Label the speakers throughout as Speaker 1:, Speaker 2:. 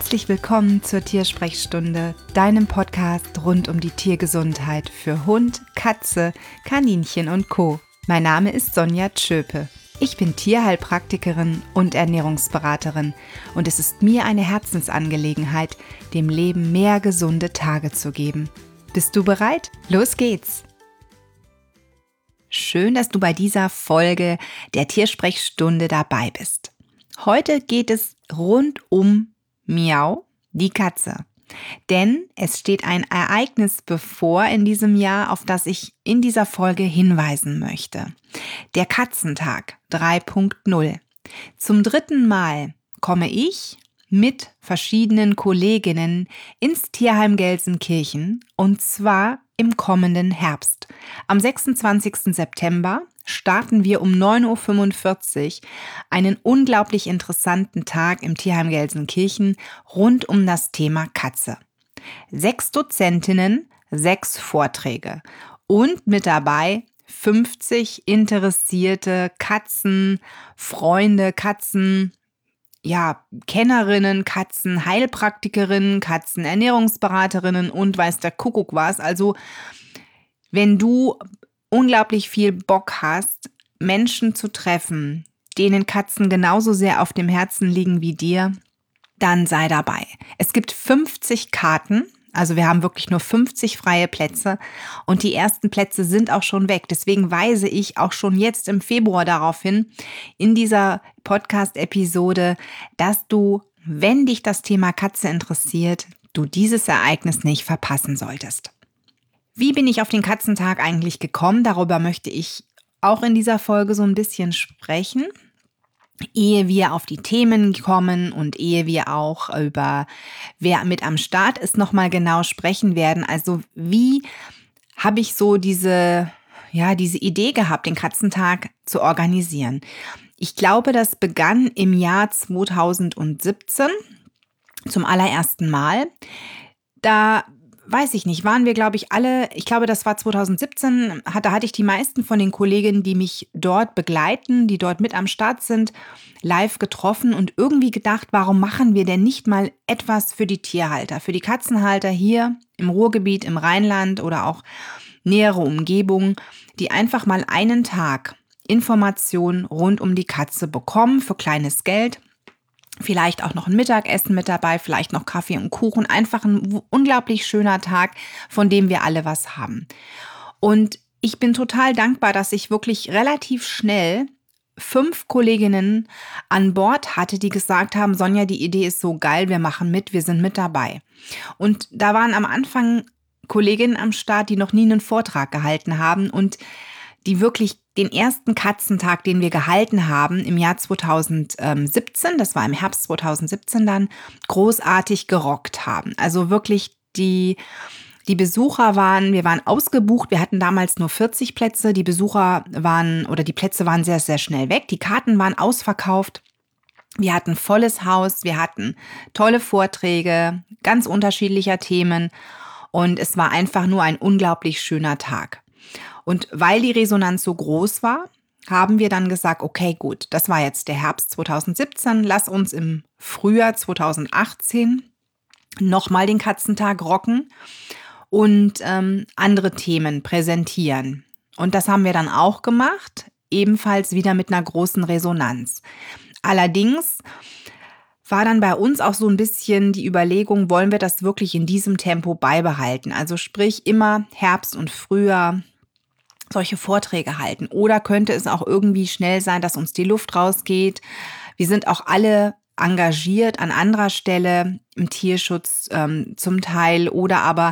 Speaker 1: Herzlich willkommen zur Tiersprechstunde, deinem Podcast rund um die Tiergesundheit für Hund, Katze, Kaninchen und Co. Mein Name ist Sonja Tschöpe. Ich bin Tierheilpraktikerin und Ernährungsberaterin und es ist mir eine Herzensangelegenheit, dem Leben mehr gesunde Tage zu geben. Bist du bereit? Los geht's! Schön, dass du bei dieser Folge der Tiersprechstunde dabei bist. Heute geht es rund um Miau, die Katze. Denn es steht ein Ereignis bevor in diesem Jahr, auf das ich in dieser Folge hinweisen möchte. Der Katzentag 3.0. Zum 3. Mal komme ich mit verschiedenen Kolleginnen ins Tierheim Gelsenkirchen und zwar im kommenden Herbst. Am 26. September starten wir um 9.45 Uhr einen unglaublich interessanten Tag im Tierheim Gelsenkirchen rund um das Thema Katze. 6 Dozentinnen, 6 Vorträge und mit dabei 50 interessierte Katzenfreunde, Kennerinnen, Katzenheilpraktikerinnen, Katzenernährungsberaterinnen und weiß der Kuckuck was. Also wenn du unglaublich viel Bock hast, Menschen zu treffen, denen Katzen genauso sehr auf dem Herzen liegen wie dir, dann sei dabei. Es gibt 50 Karten, also wir haben wirklich nur 50 freie Plätze und die ersten Plätze sind auch schon weg. Deswegen weise ich auch schon jetzt im Februar darauf hin, in dieser Podcast-Episode, dass du, wenn dich das Thema Katze interessiert, du dieses Ereignis nicht verpassen solltest. Wie bin ich auf den Katzentag eigentlich gekommen? Darüber möchte ich auch in dieser Folge so ein bisschen sprechen. Ehe wir auf die Themen kommen und ehe wir auch über wer mit am Start ist, nochmal genau sprechen werden. Also wie habe ich so diese Idee gehabt, den Katzentag zu organisieren? Ich glaube, das begann im Jahr 2017 zum allerersten Mal. Da weiß ich nicht, waren wir, glaube ich, alle, ich glaube, das war 2017, da hatte ich die meisten von den Kolleginnen, die mich dort begleiten, die dort mit am Start sind, live getroffen und irgendwie gedacht, warum machen wir denn nicht mal etwas für die Tierhalter, für die Katzenhalter hier im Ruhrgebiet, im Rheinland oder auch nähere Umgebung, die einfach mal einen Tag Informationen rund um die Katze bekommen für kleines Geld. Vielleicht auch noch ein Mittagessen mit dabei, vielleicht noch Kaffee und Kuchen. Einfach ein unglaublich schöner Tag, von dem wir alle was haben. Und ich bin total dankbar, dass ich wirklich relativ schnell 5 Kolleginnen an Bord hatte, die gesagt haben, Sonja, die Idee ist so geil, wir machen mit, wir sind mit dabei. Und da waren am Anfang Kolleginnen am Start, die noch nie einen Vortrag gehalten haben und die wirklich den ersten Katzentag, den wir gehalten haben im Jahr 2017, das war im Herbst 2017 dann, großartig gerockt haben. Also wirklich die Besucher wir waren ausgebucht, wir hatten damals nur 40 Plätze, die Plätze waren sehr, sehr schnell weg, die Karten waren ausverkauft. Wir hatten volles Haus, wir hatten tolle Vorträge, ganz unterschiedlicher Themen und es war einfach nur ein unglaublich schöner Tag. Und weil die Resonanz so groß war, haben wir dann gesagt, okay, gut, das war jetzt der Herbst 2017, lass uns im Frühjahr 2018 nochmal den Katzentag rocken und andere Themen präsentieren. Und das haben wir dann auch gemacht, ebenfalls wieder mit einer großen Resonanz. Allerdings war dann bei uns auch so ein bisschen die Überlegung, wollen wir das wirklich in diesem Tempo beibehalten? Also sprich immer Herbst und Frühjahr solche Vorträge halten. Oder könnte es auch irgendwie schnell sein, dass uns die Luft rausgeht? Wir sind auch alle engagiert an anderer Stelle im Tierschutz zum Teil oder aber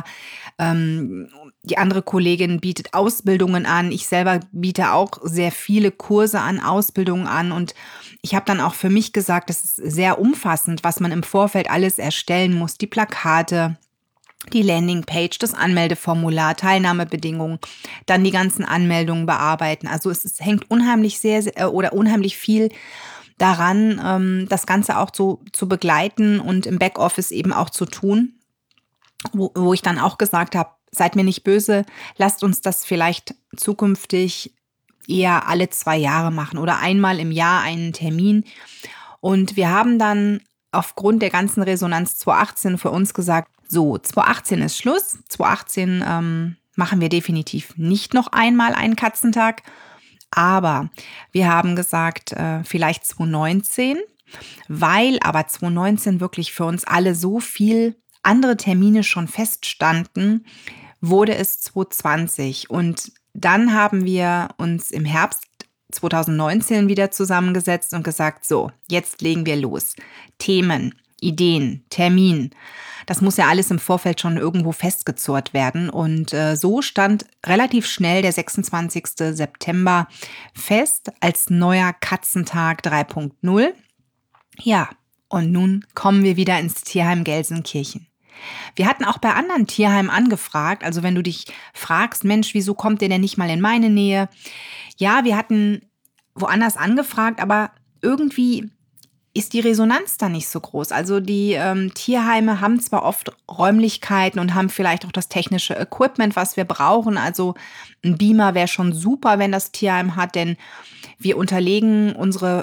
Speaker 1: die andere Kollegin bietet Ausbildungen an. Ich selber biete auch sehr viele Kurse an, Ausbildungen an und ich habe dann auch für mich gesagt, das ist sehr umfassend, was man im Vorfeld alles erstellen muss. Die Plakate, die Landingpage, das Anmeldeformular, Teilnahmebedingungen, dann die ganzen Anmeldungen bearbeiten. Also es hängt unheimlich unheimlich viel daran, das Ganze auch zu begleiten und im Backoffice eben auch zu tun, wo ich dann auch gesagt habe, seid mir nicht böse, lasst uns das vielleicht zukünftig eher alle 2 Jahre machen oder einmal im Jahr einen Termin. Und wir haben dann aufgrund der ganzen Resonanz 2018 für uns gesagt, so, 2018 ist Schluss. 2018 machen wir definitiv nicht noch einmal einen Katzentag. Aber wir haben gesagt, vielleicht 2019, weil aber 2019 wirklich für uns alle so viel andere Termine schon feststanden, wurde es 2020. Und dann haben wir uns im Herbst 2019 wieder zusammengesetzt und gesagt, so, jetzt legen wir los. Themen, Ideen, Termin. Das muss ja alles im Vorfeld schon irgendwo festgezurrt werden. Und so stand relativ schnell der 26. September fest als neuer Katzentag 3.0. Ja, und nun kommen wir wieder ins Tierheim Gelsenkirchen. Wir hatten auch bei anderen Tierheimen angefragt, also wenn du dich fragst, Mensch, wieso kommt der denn nicht mal in meine Nähe? Ja, wir hatten woanders angefragt, aber irgendwie ist die Resonanz da nicht so groß. Also die Tierheime haben zwar oft Räumlichkeiten und haben vielleicht auch das technische Equipment, was wir brauchen. Also ein Beamer wäre schon super, wenn das Tierheim hat, denn wir untermalen unsere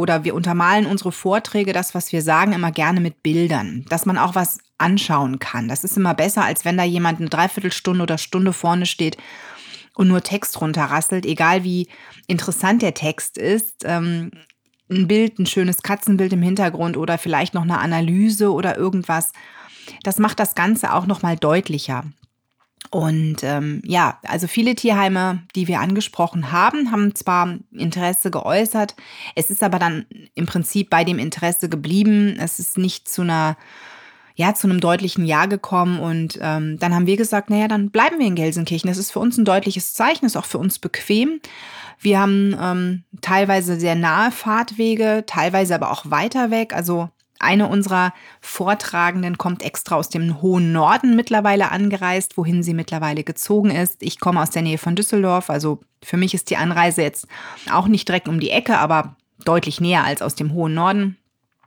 Speaker 1: Vorträge, das, was wir sagen, immer gerne mit Bildern, dass man auch was anschauen kann. Das ist immer besser, als wenn da jemand eine Dreiviertelstunde oder Stunde vorne steht und nur Text runterrasselt, egal wie interessant der Text ist. Ein Bild, ein schönes Katzenbild im Hintergrund oder vielleicht noch eine Analyse oder irgendwas. Das macht das Ganze auch noch mal deutlicher. Und also viele Tierheime, die wir angesprochen haben, haben zwar Interesse geäußert, es ist aber dann im Prinzip bei dem Interesse geblieben. Es ist nicht zu einem deutlichen Ja gekommen und dann haben wir gesagt, naja, dann bleiben wir in Gelsenkirchen. Das ist für uns ein deutliches Zeichen, ist auch für uns bequem. Wir haben teilweise sehr nahe Fahrtwege, teilweise aber auch weiter weg. Also eine unserer Vortragenden kommt extra aus dem hohen Norden mittlerweile angereist, wohin sie mittlerweile gezogen ist. Ich komme aus der Nähe von Düsseldorf, also für mich ist die Anreise jetzt auch nicht direkt um die Ecke, aber deutlich näher als aus dem hohen Norden.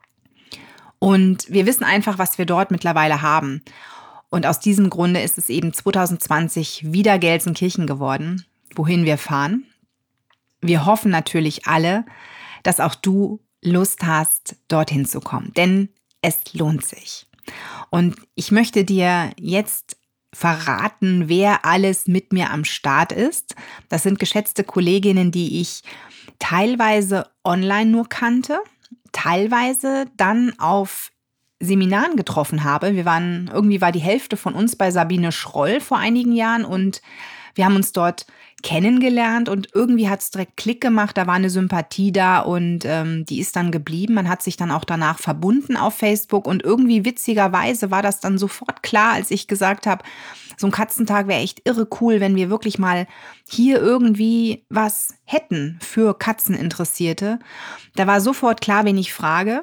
Speaker 1: Und wir wissen einfach, was wir dort mittlerweile haben. Und aus diesem Grunde ist es eben 2020 wieder Gelsenkirchen geworden, wohin wir fahren. Wir hoffen natürlich alle, dass auch du Lust hast, dorthin zu kommen, denn es lohnt sich. Und ich möchte dir jetzt verraten, wer alles mit mir am Start ist. Das sind geschätzte Kolleginnen, die ich teilweise online nur kannte, teilweise dann auf Seminaren getroffen habe. Irgendwie war die Hälfte von uns bei Sabine Schroll vor einigen Jahren und wir haben uns dort kennengelernt und irgendwie hat es direkt Klick gemacht, da war eine Sympathie da und die ist dann geblieben. Man hat sich dann auch danach verbunden auf Facebook und irgendwie witzigerweise war das dann sofort klar, als ich gesagt habe, so ein Katzentag wäre echt irre cool, wenn wir wirklich mal hier irgendwie was hätten für Katzeninteressierte. Da war sofort klar, wen ich frage.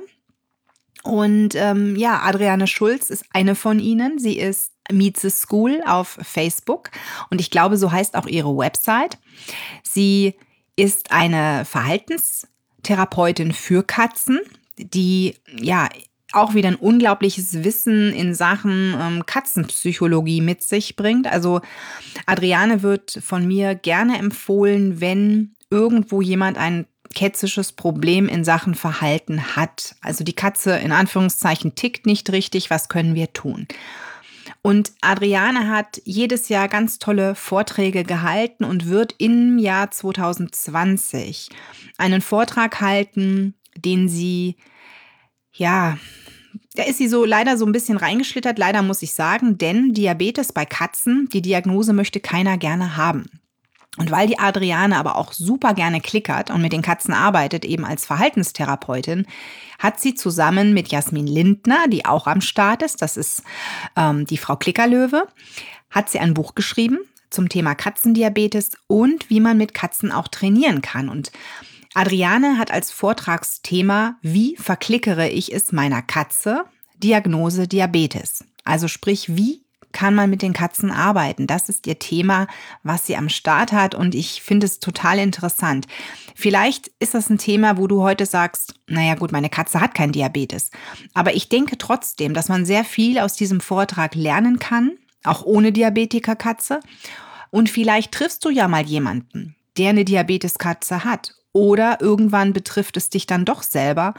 Speaker 1: Und Adriane Schulz ist eine von ihnen. Sie ist Meet the School auf Facebook und ich glaube, so heißt auch ihre Website. Sie ist eine Verhaltenstherapeutin für Katzen, die auch wieder ein unglaubliches Wissen in Sachen Katzenpsychologie mit sich bringt. Also Adriane wird von mir gerne empfohlen, wenn irgendwo jemand ein kätzisches Problem in Sachen Verhalten hat. Also die Katze in Anführungszeichen tickt nicht richtig, was können wir tun? Und Adriane hat jedes Jahr ganz tolle Vorträge gehalten und wird im Jahr 2020 einen Vortrag halten, den sie, da ist sie leider so ein bisschen reingeschlittert, leider muss ich sagen, denn Diabetes bei Katzen, die Diagnose möchte keiner gerne haben. Und weil die Adriane aber auch super gerne klickert und mit den Katzen arbeitet, eben als Verhaltenstherapeutin, hat sie zusammen mit Jasmin Lindner, die auch am Start ist, das ist die Frau Klickerlöwe, hat sie ein Buch geschrieben zum Thema Katzendiabetes und wie man mit Katzen auch trainieren kann. Und Adriane hat als Vortragsthema, wie verklickere ich es meiner Katze, Diagnose Diabetes. Also sprich, wie kann man mit den Katzen arbeiten? Das ist ihr Thema, was sie am Start hat und ich finde es total interessant. Vielleicht ist das ein Thema, wo du heute sagst, naja gut, meine Katze hat kein Diabetes. Aber ich denke trotzdem, dass man sehr viel aus diesem Vortrag lernen kann, auch ohne Diabetikerkatze. Und vielleicht triffst du ja mal jemanden, der eine Diabeteskatze hat. Oder irgendwann betrifft es dich dann doch selber.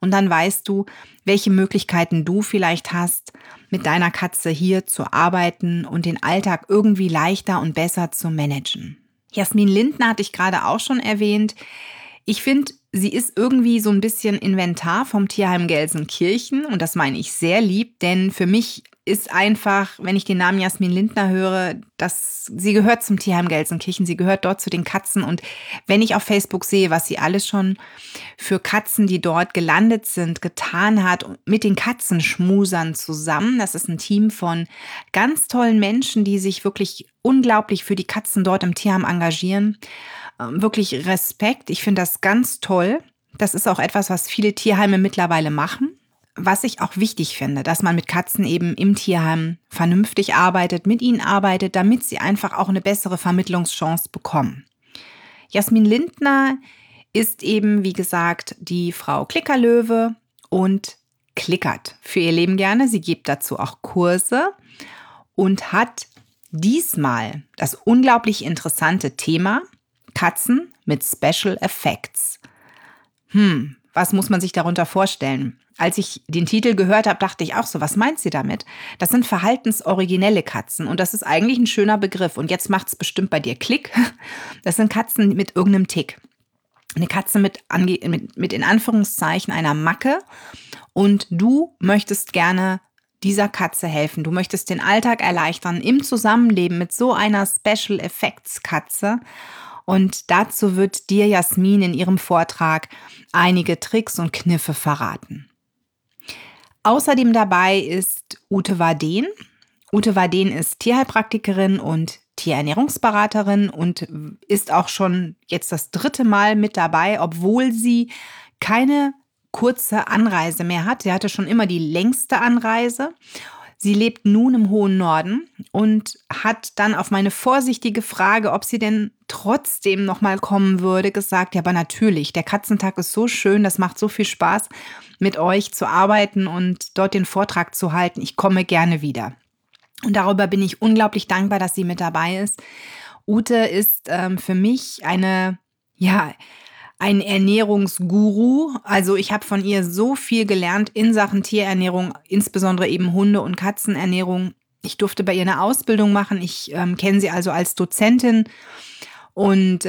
Speaker 1: Und dann weißt du, welche Möglichkeiten du vielleicht hast, mit deiner Katze hier zu arbeiten und den Alltag irgendwie leichter und besser zu managen. Jasmin Lindner hatte ich gerade auch schon erwähnt. Ich finde, sie ist irgendwie so ein bisschen Inventar vom Tierheim Gelsenkirchen und das meine ich sehr lieb, denn für mich ist einfach, wenn ich den Namen Jasmin Lindner höre, sie gehört zum Tierheim Gelsenkirchen, sie gehört dort zu den Katzen und wenn ich auf Facebook sehe, was sie alles schon für Katzen, die dort gelandet sind, getan hat, mit den Katzenschmusern zusammen, das ist ein Team von ganz tollen Menschen, die sich wirklich unglaublich für die Katzen dort im Tierheim engagieren. Wirklich Respekt. Ich finde das ganz toll. Das ist auch etwas, was viele Tierheime mittlerweile machen. Was ich auch wichtig finde, dass man mit Katzen eben im Tierheim vernünftig arbeitet, mit ihnen arbeitet, damit sie einfach auch eine bessere Vermittlungschance bekommen. Jasmin Lindner ist eben, wie gesagt, die Frau Klickerlöwe und klickert für ihr Leben gerne. Sie gibt dazu auch Kurse und hat diesmal das unglaublich interessante Thema Katzen mit Special Effects. Was muss man sich darunter vorstellen? Als ich den Titel gehört habe, dachte ich auch so, was meint sie damit? Das sind verhaltensoriginelle Katzen und das ist eigentlich ein schöner Begriff. Und jetzt macht es bestimmt bei dir Klick. Das sind Katzen mit irgendeinem Tick. Eine Katze mit in Anführungszeichen einer Macke und du möchtest gerne dieser Katze helfen. Du möchtest den Alltag erleichtern im Zusammenleben mit so einer Special Effects Katze. Und dazu wird dir Jasmin in ihrem Vortrag einige Tricks und Kniffe verraten. Außerdem dabei ist Ute Warden. Ute Warden ist Tierheilpraktikerin und Tierernährungsberaterin und ist auch schon jetzt das 3. Mal mit dabei, obwohl sie keine kurze Anreise mehr hat. Sie hatte schon immer die längste Anreise. Sie lebt nun im hohen Norden und hat dann auf meine vorsichtige Frage, ob sie denn trotzdem nochmal kommen würde, gesagt, ja, aber natürlich, der Katzentag ist so schön, das macht so viel Spaß, mit euch zu arbeiten und dort den Vortrag zu halten. Ich komme gerne wieder. Und darüber bin ich unglaublich dankbar, dass sie mit dabei ist. Ute ist für mich ein Ernährungsguru. Also ich habe von ihr so viel gelernt in Sachen Tierernährung, insbesondere eben Hunde- und Katzenernährung. Ich durfte bei ihr eine Ausbildung machen. Ich kenne sie also als Dozentin. Und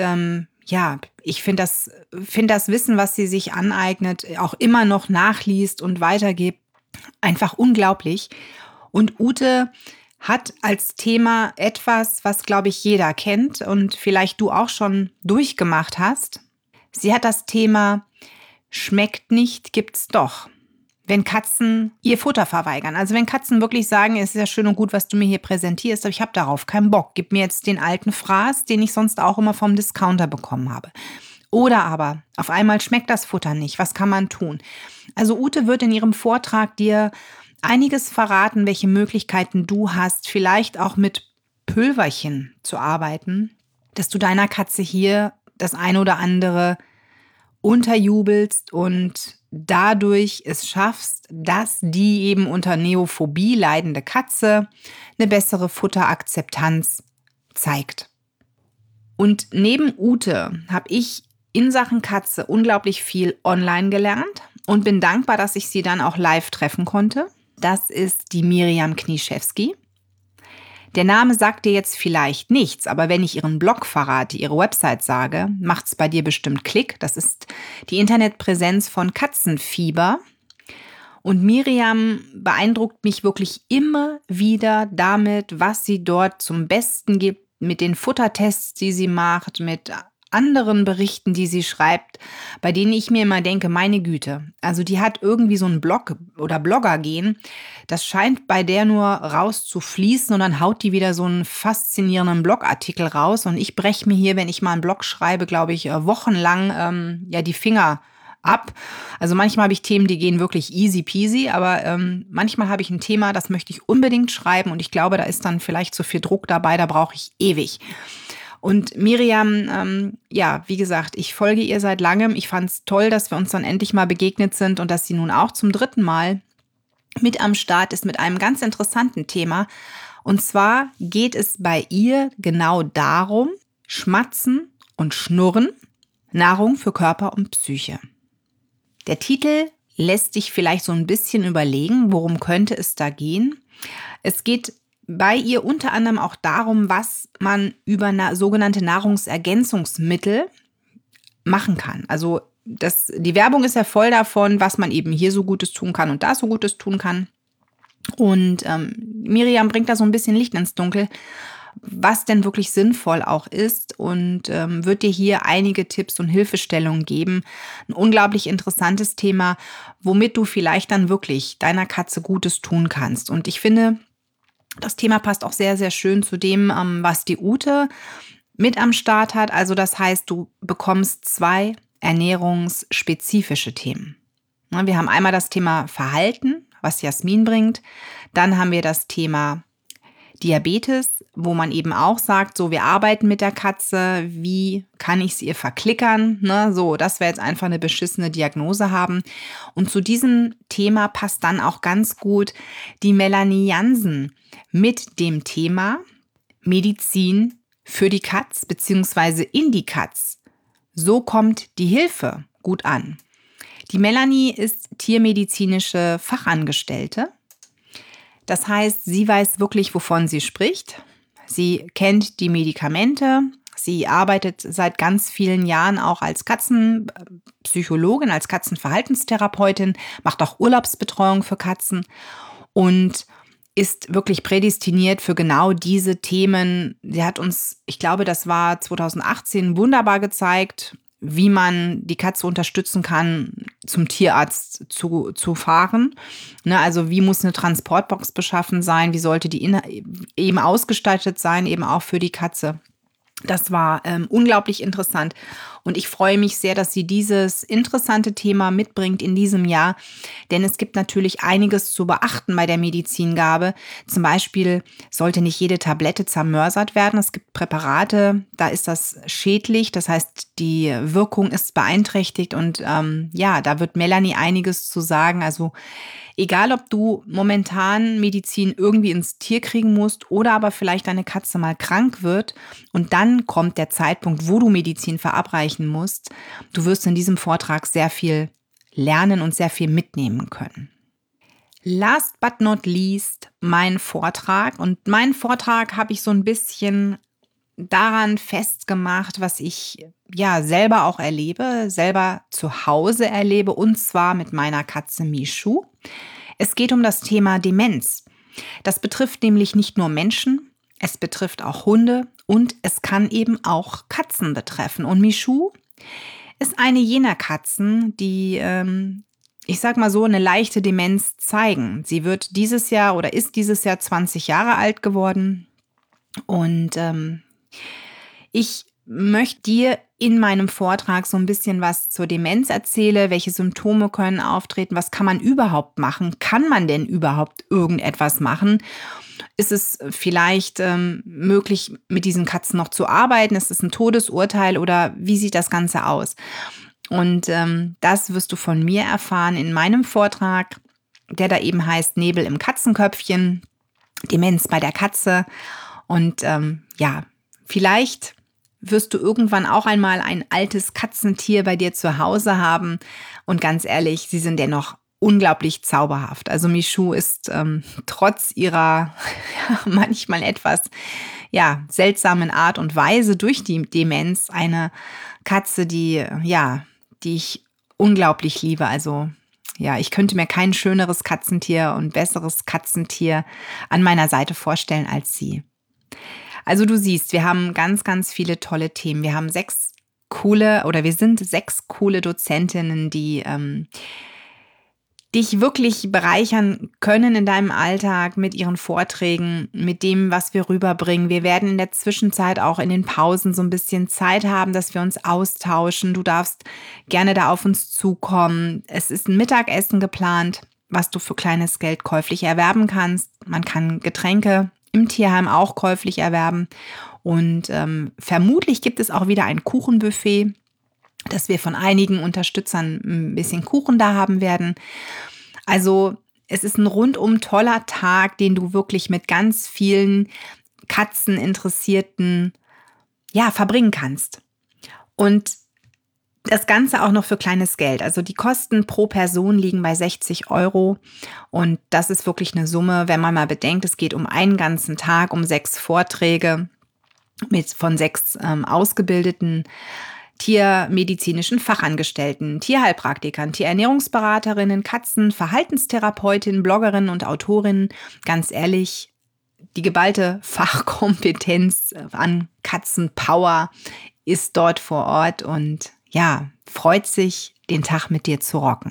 Speaker 1: ich finde das Wissen, was sie sich aneignet, auch immer noch nachliest und weitergibt, einfach unglaublich. Und Ute hat als Thema etwas, was, glaube ich, jeder kennt und vielleicht du auch schon durchgemacht hast. Sie hat das Thema schmeckt nicht, gibt's doch. Wenn Katzen ihr Futter verweigern. Also wenn Katzen wirklich sagen, es ist ja schön und gut, was du mir hier präsentierst, aber ich habe darauf keinen Bock. Gib mir jetzt den alten Fraß, den ich sonst auch immer vom Discounter bekommen habe. Oder aber auf einmal schmeckt das Futter nicht. Was kann man tun? Also Ute wird in ihrem Vortrag dir einiges verraten, welche Möglichkeiten du hast, vielleicht auch mit Pülverchen zu arbeiten, dass du deiner Katze hier das eine oder andere unterjubelst und dadurch es schaffst, dass die eben unter Neophobie leidende Katze eine bessere Futterakzeptanz zeigt. Und neben Ute habe ich in Sachen Katze unglaublich viel online gelernt und bin dankbar, dass ich sie dann auch live treffen konnte. Das ist die Miriam Knieschewski. Der Name sagt dir jetzt vielleicht nichts, aber wenn ich ihren Blog verrate, ihre Website sage, macht's bei dir bestimmt Klick. Das ist die Internetpräsenz von Katzenfieber. Und Miriam beeindruckt mich wirklich immer wieder damit, was sie dort zum Besten gibt, mit den Futtertests, die sie macht, mit anderen Berichten, die sie schreibt, bei denen ich mir immer denke, meine Güte, also die hat irgendwie so einen Blog oder Blogger-Gen, das scheint bei der nur raus zu fließen und dann haut die wieder so einen faszinierenden Blogartikel raus und ich breche mir hier, wenn ich mal einen Blog schreibe, glaube ich, wochenlang die Finger ab. Also manchmal habe ich Themen, die gehen wirklich easy peasy, aber manchmal habe ich ein Thema, das möchte ich unbedingt schreiben und ich glaube, da ist dann vielleicht zu viel Druck dabei, da brauche ich ewig. Und Miriam, wie gesagt, ich folge ihr seit langem. Ich fand es toll, dass wir uns dann endlich mal begegnet sind und dass sie nun auch zum 3. Mal mit am Start ist mit einem ganz interessanten Thema. Und zwar geht es bei ihr genau darum, Schmatzen und Schnurren, Nahrung für Körper und Psyche. Der Titel lässt dich vielleicht so ein bisschen überlegen, worum könnte es da gehen. Es geht bei ihr unter anderem auch darum, was man über sogenannte Nahrungsergänzungsmittel machen kann. Also die Werbung ist ja voll davon, was man eben hier so Gutes tun kann und da so Gutes tun kann. Und Miriam bringt da so ein bisschen Licht ins Dunkel, was denn wirklich sinnvoll auch ist und wird dir hier einige Tipps und Hilfestellungen geben. Ein unglaublich interessantes Thema, womit du vielleicht dann wirklich deiner Katze Gutes tun kannst. Und ich finde, das Thema passt auch sehr, sehr schön zu dem, was die Ute mit am Start hat. Also das heißt, du bekommst 2 ernährungsspezifische Themen. Wir haben einmal das Thema Verhalten, was Jasmin bringt. Dann haben wir das Thema Diabetes, wo man eben auch sagt, so, wir arbeiten mit der Katze, wie kann ich sie ihr verklickern, ne? So, dass wir jetzt einfach eine beschissene Diagnose haben. Und zu diesem Thema passt dann auch ganz gut die Melanie Jansen mit dem Thema Medizin für die Katz bzw. in die Katz. So kommt die Hilfe gut an. Die Melanie ist tiermedizinische Fachangestellte. Das heißt, sie weiß wirklich, wovon sie spricht. Sie kennt die Medikamente. Sie arbeitet seit ganz vielen Jahren auch als Katzenpsychologin, als Katzenverhaltenstherapeutin, macht auch Urlaubsbetreuung für Katzen und ist wirklich prädestiniert für genau diese Themen. Sie hat uns, ich glaube, das war 2018, wunderbar gezeigt, wie man die Katze unterstützen kann, zum Tierarzt zu fahren. Ne, also wie muss eine Transportbox beschaffen sein, wie sollte die eben ausgestaltet sein, eben auch für die Katze. Das war unglaublich interessant und ich freue mich sehr, dass sie dieses interessante Thema mitbringt in diesem Jahr, denn es gibt natürlich einiges zu beachten bei der Medizingabe. Zum Beispiel sollte nicht jede Tablette zermörsert werden. Es gibt Präparate, da ist das schädlich, das heißt, die Wirkung ist beeinträchtigt und da wird Melanie einiges zu sagen. Also egal, ob du momentan Medizin irgendwie ins Tier kriegen musst oder aber vielleicht deine Katze mal krank wird und dann kommt der Zeitpunkt, wo du Medizin verabreichen musst. Du wirst in diesem Vortrag sehr viel lernen und sehr viel mitnehmen können. Last but not least mein Vortrag. Und meinen Vortrag habe ich so ein bisschen daran festgemacht, was ich selber auch erlebe, selber zu Hause erlebe, und zwar mit meiner Katze Michu. Es geht um das Thema Demenz. Das betrifft nämlich nicht nur Menschen, es betrifft auch Hunde und es kann eben auch Katzen betreffen. Und Michu ist eine jener Katzen, die, ich sag mal so, eine leichte Demenz zeigen. Sie wird dieses Jahr oder ist dieses Jahr 20 Jahre alt geworden und ich möchte dir in meinem Vortrag so ein bisschen was zur Demenz erzählen, welche Symptome können auftreten, was kann man überhaupt machen, kann man denn überhaupt irgendetwas machen? Ist es vielleicht möglich, mit diesen Katzen noch zu arbeiten? Ist es ein Todesurteil oder wie sieht das Ganze aus? Und das wirst du von mir erfahren in meinem Vortrag, der da eben heißt Nebel im Katzenköpfchen, Demenz bei der Katze. Und vielleicht wirst du irgendwann auch einmal ein altes Katzentier bei dir zu Hause haben. Und ganz ehrlich, sie sind dennoch unglaublich zauberhaft. Also Michu ist trotz ihrer manchmal etwas seltsamen Art und Weise durch die Demenz eine Katze, die ich unglaublich liebe. Also ich könnte mir kein schöneres Katzentier und besseres Katzentier an meiner Seite vorstellen als sie. Also du siehst, wir haben ganz, ganz viele tolle Themen. Wir haben 6 coole Dozentinnen, die dich wirklich bereichern können in deinem Alltag mit ihren Vorträgen, mit dem, was wir rüberbringen. Wir werden in der Zwischenzeit auch in den Pausen so ein bisschen Zeit haben, dass wir uns austauschen. Du darfst gerne da auf uns zukommen. Es ist ein Mittagessen geplant, was du für kleines Geld käuflich erwerben kannst. Man kann Getränke im Tierheim auch käuflich erwerben. Und vermutlich gibt es auch wieder ein Kuchenbuffet, dass wir von einigen Unterstützern ein bisschen Kuchen da haben werden. Also es ist ein rundum toller Tag, den du wirklich mit ganz vielen Katzeninteressierten verbringen kannst. Und Das Ganze auch noch für kleines Geld. Also die Kosten pro Person liegen bei 60 € und das ist wirklich eine Summe, wenn man mal bedenkt, es geht um einen ganzen Tag, um 6 Vorträge von 6 ausgebildeten tiermedizinischen Fachangestellten, Tierheilpraktikern, Tierernährungsberaterinnen, Verhaltenstherapeutinnen, Bloggerinnen und Autorinnen. Ganz ehrlich, die geballte Fachkompetenz an Katzenpower ist dort vor Ort und ja, freut sich, den Tag mit dir zu rocken.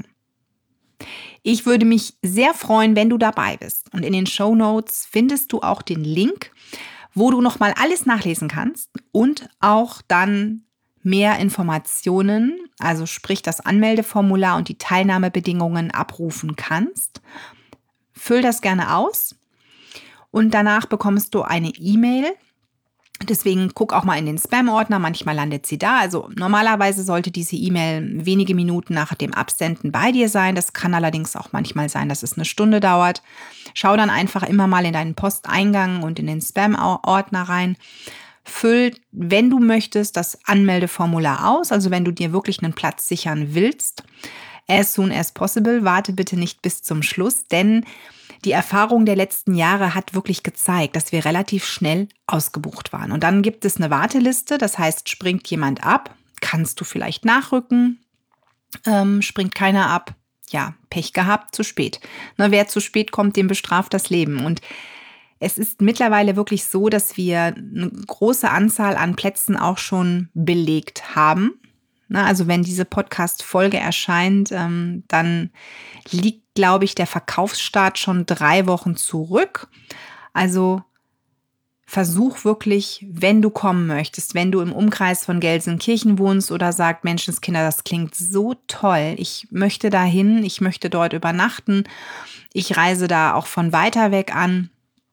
Speaker 1: Ich würde mich sehr freuen, wenn du dabei bist. Und in den Shownotes findest du auch den Link, wo du nochmal alles nachlesen kannst und auch dann mehr Informationen, also sprich das Anmeldeformular und die Teilnahmebedingungen abrufen kannst. Füll das gerne aus und danach bekommst du eine E-Mail. Deswegen guck auch mal in den Spam-Ordner, manchmal landet sie da. Also normalerweise sollte diese E-Mail wenige Minuten nach dem Absenden bei dir sein. Das kann allerdings auch manchmal sein, dass es eine Stunde dauert. Schau dann einfach immer mal in deinen Posteingang und in den Spam-Ordner rein. Füll, wenn du möchtest, das Anmeldeformular aus. Also wenn du dir wirklich einen Platz sichern willst, as soon as possible. Warte bitte nicht bis zum Schluss, denn die Erfahrung der letzten Jahre hat wirklich gezeigt, dass wir relativ schnell ausgebucht waren. Und dann gibt es eine Warteliste, das heißt, springt jemand ab, kannst du vielleicht nachrücken, springt keiner ab, ja, Pech gehabt, zu spät. Na, wer zu spät kommt, dem bestraft das Leben. Und es ist mittlerweile wirklich so, dass wir eine große Anzahl an Plätzen auch schon belegt haben. Also wenn diese Podcast-Folge erscheint, dann liegt, glaube ich, der Verkaufsstart schon 3 Wochen zurück. Also versuch wirklich, wenn du kommen möchtest, wenn du im Umkreis von Gelsenkirchen wohnst oder sagt, Menschenskinder, das klingt so toll, ich möchte dahin, ich möchte dort übernachten, ich reise da auch von weiter weg an,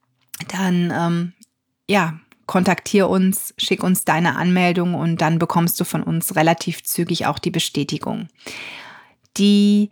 Speaker 1: dann kontaktiere uns, schick uns deine Anmeldung und dann bekommst du von uns relativ zügig auch die Bestätigung. Die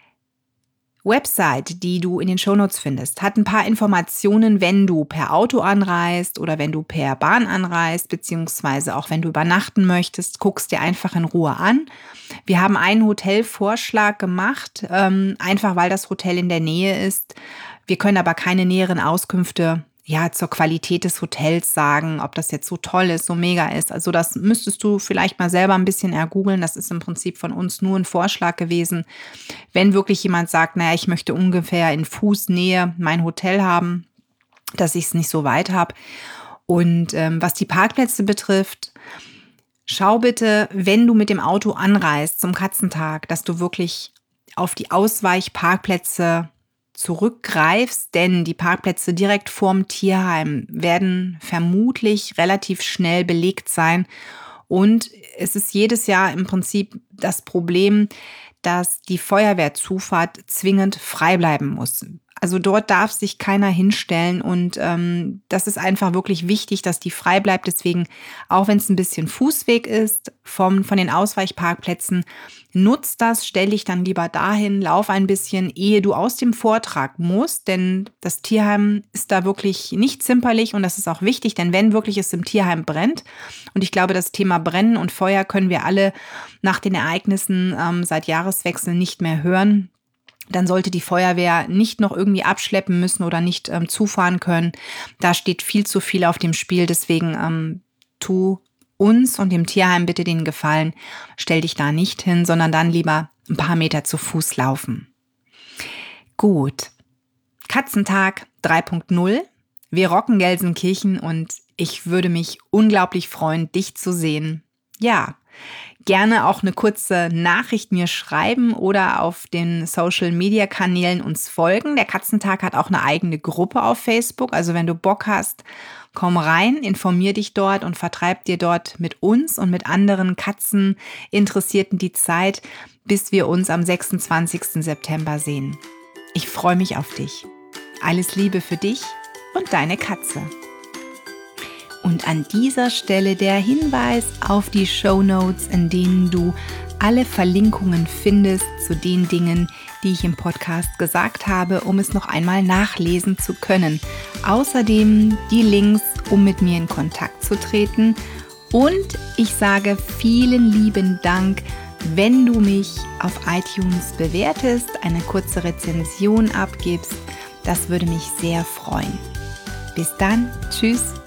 Speaker 1: Website, die du in den Shownotes findest, hat ein paar Informationen, wenn du per Auto anreist oder wenn du per Bahn anreist, beziehungsweise auch wenn du übernachten möchtest, guckst dir einfach in Ruhe an. Wir haben einen Hotelvorschlag gemacht, einfach weil das Hotel in der Nähe ist. Wir können aber keine näheren Auskünfte zur Qualität des Hotels sagen, ob das jetzt so toll ist, so mega ist. Also das müsstest du vielleicht mal selber ein bisschen ergoogeln. Das ist im Prinzip von uns nur ein Vorschlag gewesen. Wenn wirklich jemand sagt, naja, ich möchte ungefähr in Fußnähe mein Hotel haben, dass ich es nicht so weit habe. Und was die Parkplätze betrifft, schau bitte, wenn du mit dem Auto anreist zum Katzentag, dass du wirklich auf die Ausweichparkplätze zurückgreifst, denn die Parkplätze direkt vorm Tierheim werden vermutlich relativ schnell belegt sein. Und es ist jedes Jahr im Prinzip das Problem, dass die Feuerwehrzufahrt zwingend frei bleiben muss. Also dort darf sich keiner hinstellen und das ist einfach wirklich wichtig, dass die frei bleibt. Deswegen, auch wenn es ein bisschen Fußweg ist von den Ausweichparkplätzen, nutz das, stell dich dann lieber dahin, lauf ein bisschen, ehe du aus dem Vortrag musst, denn das Tierheim ist da wirklich nicht zimperlich und das ist auch wichtig, denn wenn wirklich es im Tierheim brennt, und ich glaube, das Thema Brennen und Feuer können wir alle nach den Ereignissen seit Jahreswechsel nicht mehr hören, dann sollte die Feuerwehr nicht noch irgendwie abschleppen müssen oder nicht zufahren können. Da steht viel zu viel auf dem Spiel, deswegen tu uns und dem Tierheim bitte den Gefallen, stell dich da nicht hin, sondern dann lieber ein paar Meter zu Fuß laufen. Gut, Katzentag 3.0, wir rocken Gelsenkirchen und ich würde mich unglaublich freuen, dich zu sehen. Ja, gerne auch eine kurze Nachricht mir schreiben oder auf den Social-Media-Kanälen uns folgen. Der Katzentag hat auch eine eigene Gruppe auf Facebook. Also wenn du Bock hast, komm rein, informier dich dort und vertreib dir dort mit uns und mit anderen Katzeninteressierten die Zeit, bis wir uns am 26. September sehen. Ich freue mich auf dich. Alles Liebe für dich und deine Katze. Und an dieser Stelle der Hinweis auf die Shownotes, in denen du alle Verlinkungen findest zu den Dingen, die ich im Podcast gesagt habe, um es noch einmal nachlesen zu können. Außerdem die Links, um mit mir in Kontakt zu treten. Und ich sage vielen lieben Dank, wenn du mich auf iTunes bewertest, eine kurze Rezension abgibst. Das würde mich sehr freuen. Bis dann, tschüss.